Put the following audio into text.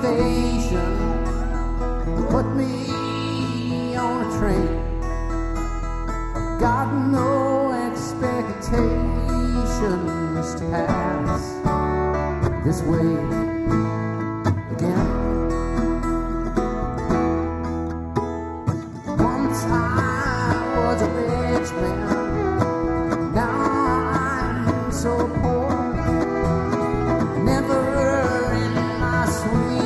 station, put me on a train. I've got no expectations to pass this way.